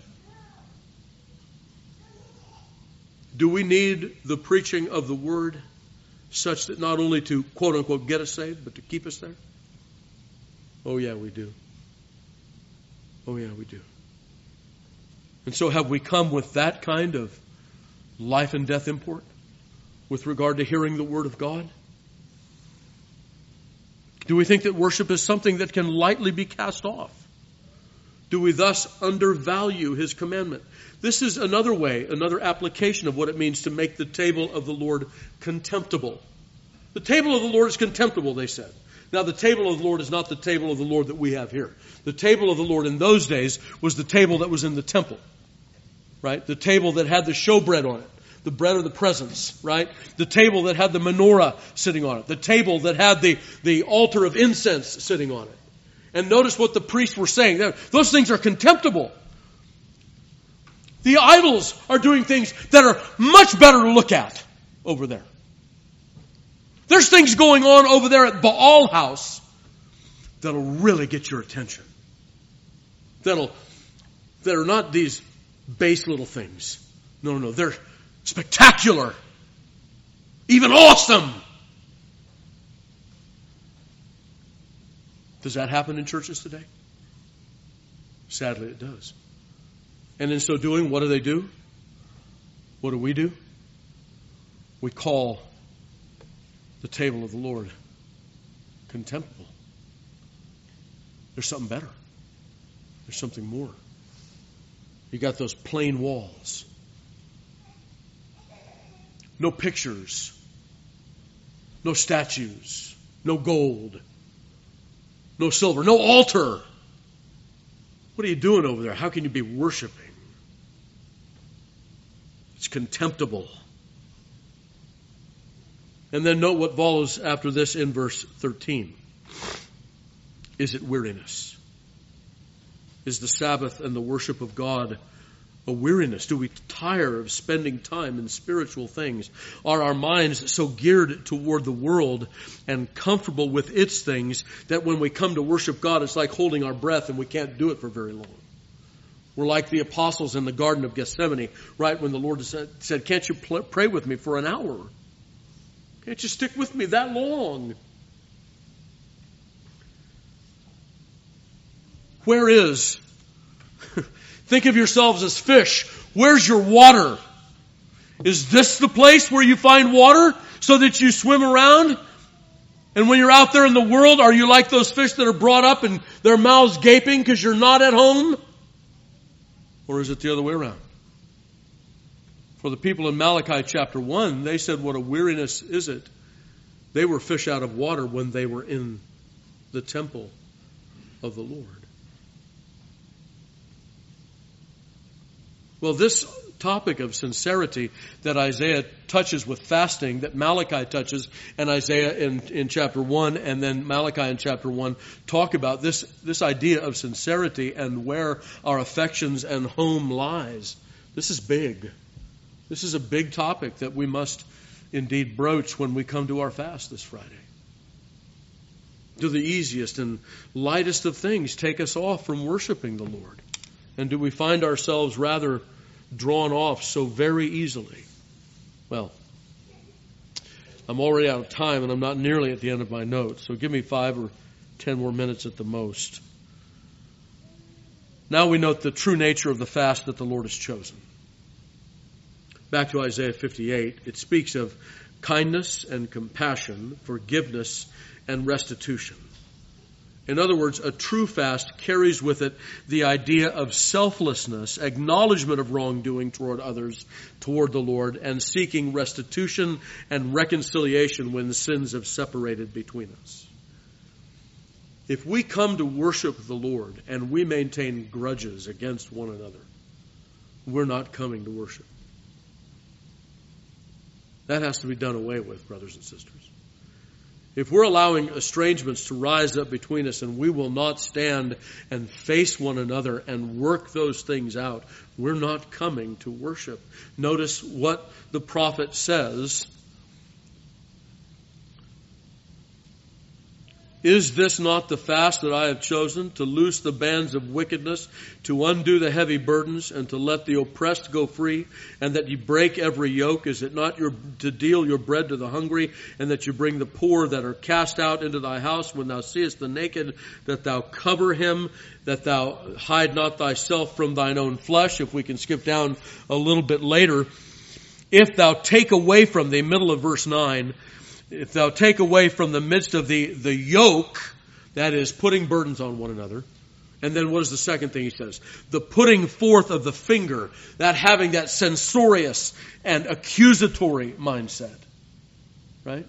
Do we need the preaching of the Word such that not only to, quote unquote, get us saved, but to keep us there? Oh yeah, we do. Oh yeah, we do. And so have we come with that kind of life and death import with regard to hearing the Word of God? Do we think that worship is something that can lightly be cast off? Do we thus undervalue His commandment? This is another way, another application of what it means to make the table of the Lord contemptible. The table of the Lord is contemptible, they said. Now, the table of the Lord is not the table of the Lord that we have here. The table of the Lord in those days was the table that was in the temple, right? The table that had the showbread on it, the bread of the presence, right? The table that had the menorah sitting on it, the table that had the altar of incense sitting on it. And notice what the priests were saying. Those things are contemptible. The idols are doing things that are much better to look at over there. There's things going on over there at Baal House that'll really get your attention. That are not these base little things. No, they're spectacular. Even awesome. Does that happen in churches today? Sadly, it does. And in so doing, what do? What do? We call the table of the Lord contemptible. There's something better. There's something more. You got those plain walls. No pictures. No statues. No gold. No silver. No altar. What are you doing over there? How can you be worshiping? It's contemptible. And then note what follows after this in verse 13. Is it weariness? Is the Sabbath and the worship of God a weariness? Do we tire of spending time in spiritual things? Are our minds so geared toward the world and comfortable with its things that when we come to worship God, it's like holding our breath and we can't do it for very long? We're like the apostles in the Garden of Gethsemane, right when the Lord said, can't you pray with me for an hour? Can't you stick with me that long? Where is? Think of yourselves as fish. Where's your water? Is this the place where you find water so that you swim around? And when you're out there in the world, are you like those fish that are brought up and their mouths gaping because you're not at home? Or is it the other way around? For the people in Malachi chapter 1, they said, what a weariness is it? They were fish out of water when they were in the temple of the Lord. Well, this topic of sincerity that Isaiah touches with fasting, that Malachi touches, and Isaiah in chapter 1 and then Malachi in chapter 1 talk about this idea of sincerity and where our affections and home lies. This is big. This is a big topic that we must indeed broach when we come to our fast this Friday. Do the easiest and lightest of things take us off from worshiping the Lord? And do we find ourselves rather drawn off so very easily? Well, I'm already out of time and I'm not nearly at the end of my notes, so give me 5 or 10 more minutes at the most. Now we note the true nature of the fast that the Lord has chosen. Back to Isaiah 58, it speaks of kindness and compassion, forgiveness and restitution. In other words, a true fast carries with it the idea of selflessness, acknowledgement of wrongdoing toward others, toward the Lord, and seeking restitution and reconciliation when sins have separated between us. If we come to worship the Lord and we maintain grudges against one another, we're not coming to worship. That has to be done away with, brothers and sisters. If we're allowing estrangements to rise up between us and we will not stand and face one another and work those things out, we're not coming to worship. Notice what the prophet says. Is this not the fast that I have chosen, to loose the bands of wickedness, to undo the heavy burdens, and to let the oppressed go free, and that you break every yoke? Is it not to deal your bread to the hungry, and that you bring the poor that are cast out into thy house? When thou seest the naked, that thou cover him, that thou hide not thyself from thine own flesh? If we can skip down a little bit later, if thou take away from the middle of verse 9, if thou take away from the midst of the yoke, that is putting burdens on one another. And then what is the second thing he says? The putting forth of the finger, that having that censorious and accusatory mindset. Right?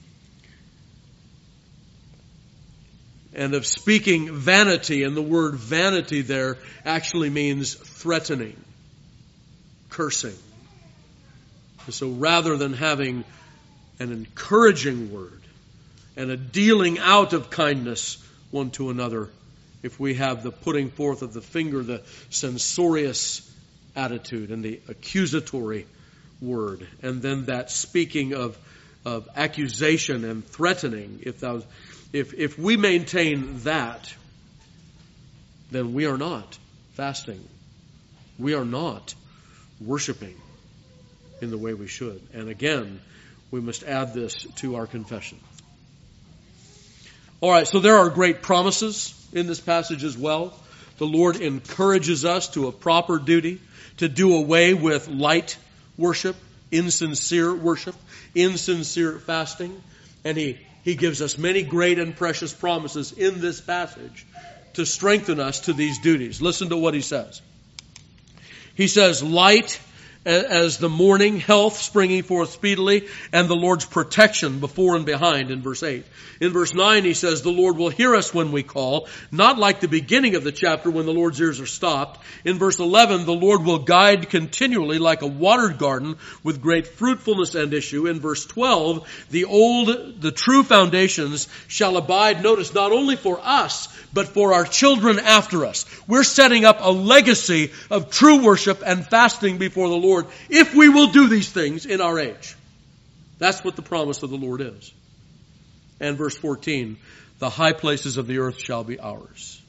And of speaking vanity, and the word vanity there actually means threatening, cursing. And so rather than having an encouraging word and a dealing out of kindness one to another, if we have the putting forth of the finger, the censorious attitude and the accusatory word, and then that speaking of accusation and threatening, if we maintain that, then we are not fasting. We are not worshiping in the way we should. And again, we must add this to our confession. All right, so there are great promises in this passage as well. The Lord encourages us to a proper duty, to do away with light worship, insincere fasting. And He gives us many great and precious promises in this passage to strengthen us to these duties. Listen to what He says. He says, light as the morning, health springing forth speedily, and the Lord's protection before and behind in verse 8. In verse 9 he says, the Lord will hear us when we call, not like the beginning of the chapter when the Lord's ears are stopped. In verse 11, the Lord will guide continually like a watered garden with great fruitfulness and issue. In verse 12, the true foundations shall abide, notice, not only for us, but for our children after us. We're setting up a legacy of true worship and fasting before the Lord if we will do these things in our age. That's what the promise of the Lord is. And verse 14, the high places of the earth shall be ours.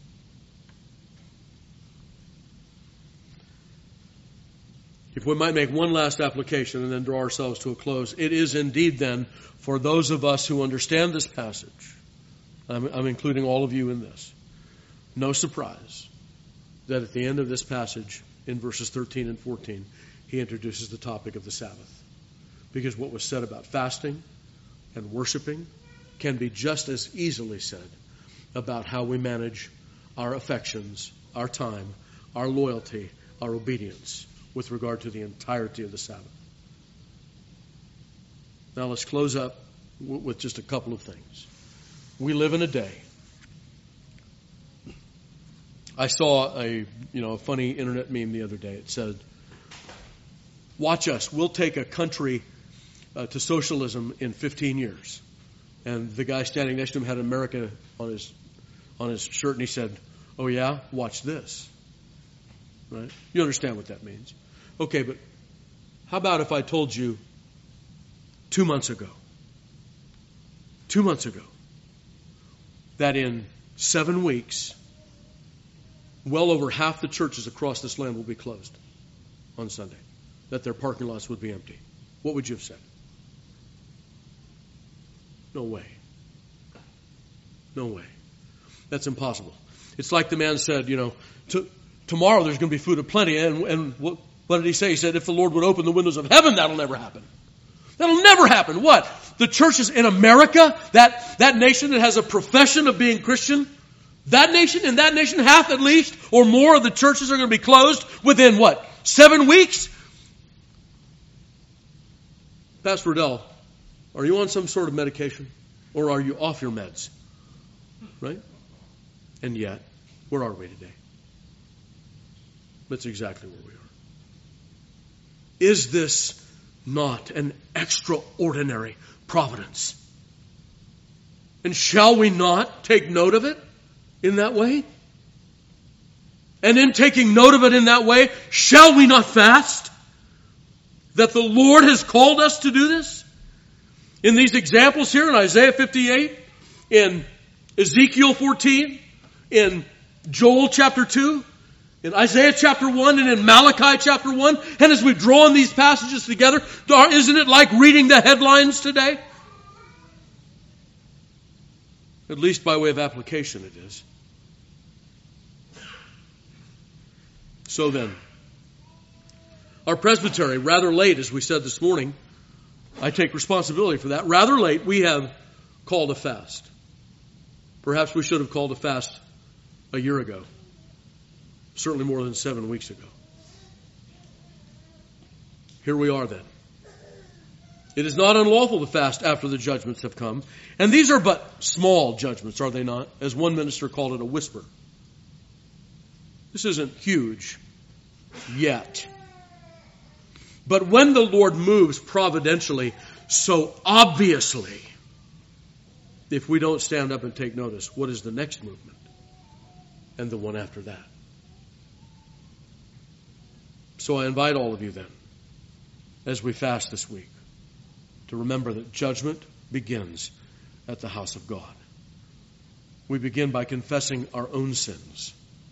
If we might make one last application and then draw ourselves to a close, it is indeed then for those of us who understand this passage, I'm including all of you in this, no surprise that at the end of this passage, in verses 13 and 14, he introduces the topic of the Sabbath. Because what was said about fasting and worshiping can be just as easily said about how we manage our affections, our time, our loyalty, our obedience with regard to the entirety of the Sabbath. Now let's close up with just a couple of things. We live in a day. I saw a funny internet meme the other day. It said, watch us, we'll take a country to socialism in 15 years. And the guy standing next to him had America on his shirt, and he said, oh yeah, watch this. Right? You understand what that means. Okay, but how about if I told you 2 months ago, that in 7 weeks, well over half the churches across this land will be closed on Sunday, that their parking lots would be empty? What would you have said? No way. No way. That's impossible. It's like the man said, tomorrow there's going to be food aplenty. And what did he say? He said, if the Lord would open the windows of heaven, that'll never happen. That'll never happen. What? The churches in America, that nation that has a profession of being Christian, that nation, in that nation, half at least or more of the churches are going to be closed within what? 7 weeks? Pastor Riddell, are you on some sort of medication? Or are you off your meds? Right? And yet, where are we today? That's exactly where we are. Is this not an extraordinary providence? And shall we not take note of it in that way? And in taking note of it in that way, shall we not fast? That the Lord has called us to do this? In these examples here in Isaiah 58, in Ezekiel 14, in Joel chapter 2, in Isaiah chapter 1, and in Malachi chapter 1, and as we draw on these passages together, isn't it like reading the headlines today? At least by way of application it is. So then, our presbytery, rather late, as we said this morning, I take responsibility for that. Rather late, we have called a fast. Perhaps we should have called a fast a year ago. Certainly more than 7 weeks ago. Here we are then. It is not unlawful to fast after the judgments have come. And these are but small judgments, are they not? As one minister called it, a whisper. This isn't huge yet. But when the Lord moves providentially, so obviously, if we don't stand up and take notice, what is the next movement? And the one after that. So I invite all of you then, as we fast this week, to remember that judgment begins at the house of God. We begin by confessing our own sins.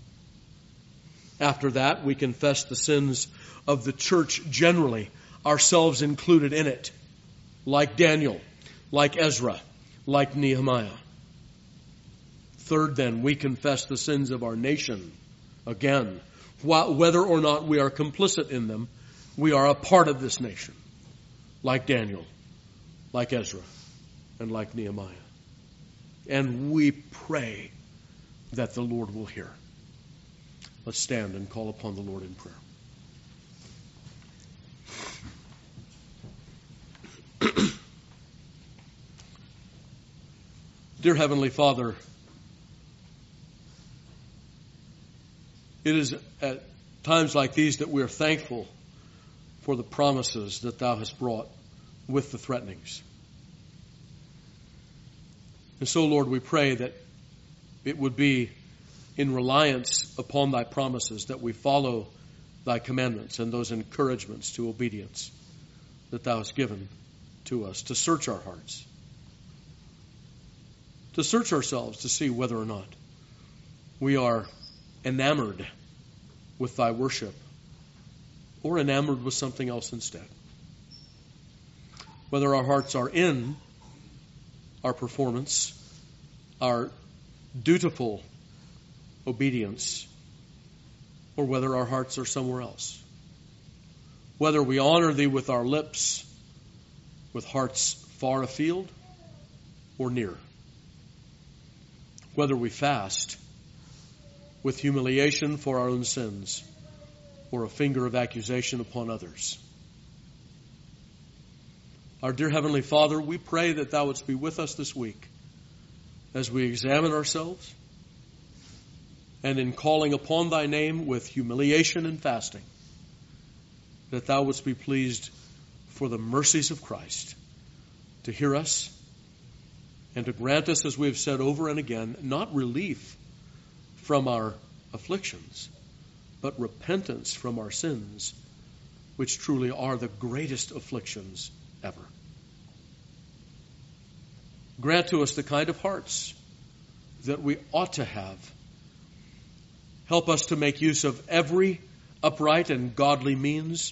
After that, we confess the sins of the church generally, ourselves included in it, like Daniel, like Ezra, like Nehemiah. Third, then, we confess the sins of our nation. Again, whether or not we are complicit in them, we are a part of this nation, like Daniel, like Ezra, and like Nehemiah. And we pray that the Lord will hear. Let's stand and call upon the Lord in prayer. Dear Heavenly Father, it is at times like these that we are thankful for the promises that Thou hast brought with the threatenings. And so, Lord, we pray that it would be in reliance upon Thy promises that we follow Thy commandments and those encouragements to obedience that Thou hast given to us, to search our hearts, to search ourselves to see whether or not we are enamored with Thy worship or enamored with something else instead. Whether our hearts are in our performance, our dutiful obedience, or whether our hearts are somewhere else. Whether we honor Thee with our lips, with hearts far afield or near. Whether we fast with humiliation for our own sins or a finger of accusation upon others. Our dear Heavenly Father, we pray that Thou wouldst be with us this week as we examine ourselves and in calling upon Thy name with humiliation and fasting, that Thou wouldst be pleased for the mercies of Christ to hear us and to grant us, as we have said over and again, not relief from our afflictions, but repentance from our sins, which truly are the greatest afflictions ever. Grant to us the kind of hearts that we ought to have. Help us to make use of every upright and godly means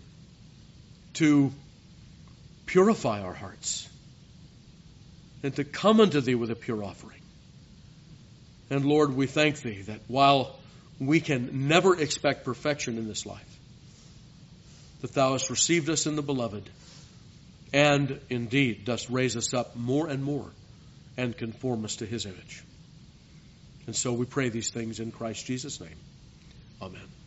to purify our hearts and to come unto Thee with a pure offering. And Lord, we thank Thee that while we can never expect perfection in this life, that Thou hast received us in the Beloved and indeed dost raise us up more and more and conform us to His image. And so we pray these things in Christ Jesus' name. Amen.